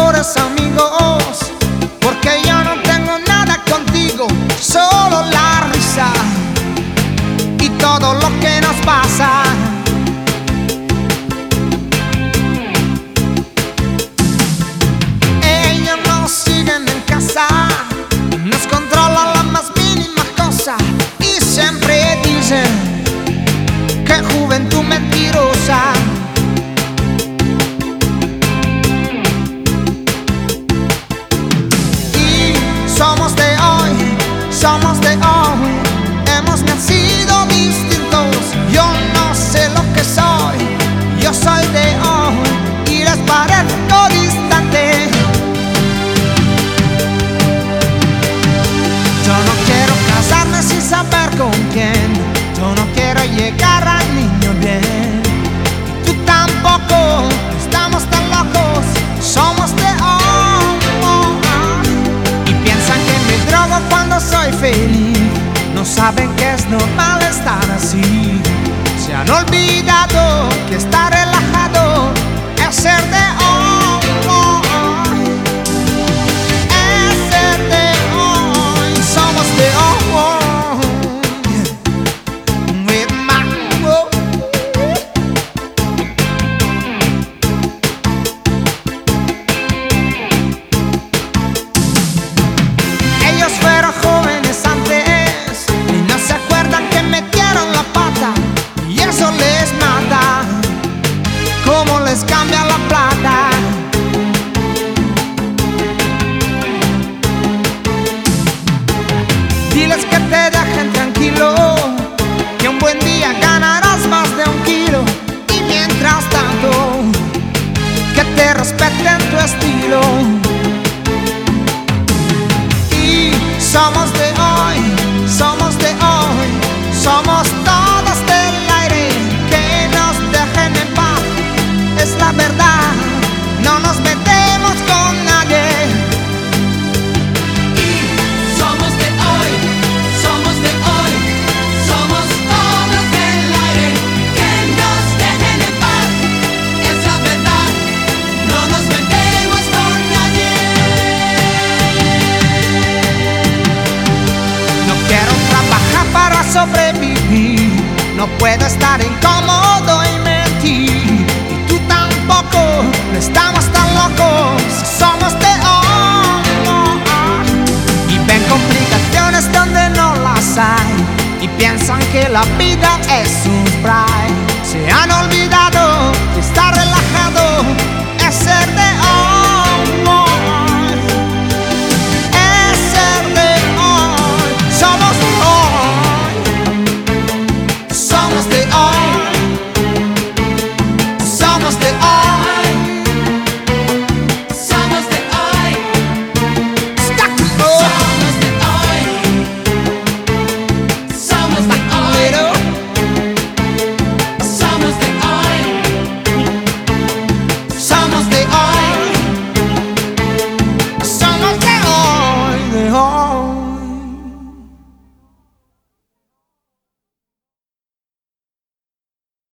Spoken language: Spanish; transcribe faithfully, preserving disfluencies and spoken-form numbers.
mejores amigos, porque yo no tengo nada contigo, solo la risa y todo lo que nos pasa. Ellos nos siguen en casa, nos controlan la más mínima cosa y siempre dicen que juventud mentirosa. Somos de hoy, somos de hoy, hemos nacido distintos. Yo no sé lo que soy, yo soy de hoy y les parezco distante. Yo no quiero casarme sin saber con quién, yo no quiero llegar al niño bien. Tú tampoco, estamos tan locos, somos de hoy. Cuando soy feliz, no saben que es normal estar así. Se han olvidado que estar relajado es ser de hoy, es ser de hoy. Somos de hoy. With my love. Ellos fueron jóvenes antes y no se acuerdan que metieron la pata y eso les mata, como les cambia la plata. Diles que te dejen tranquilo, que un buen día ganarás más de un kilo y mientras tanto que te respeten tu estilo. Somos de hoy, somos de hoy, somos todos del aire, que nos dejen en paz, es la verdad, no nos metemos con nadie. Y somos de hoy, somos de hoy, somos todos del aire, que nos dejen en paz, es la verdad, no nos metemos con nadie. Quiero trabajar para sobrevivir, no puedo estar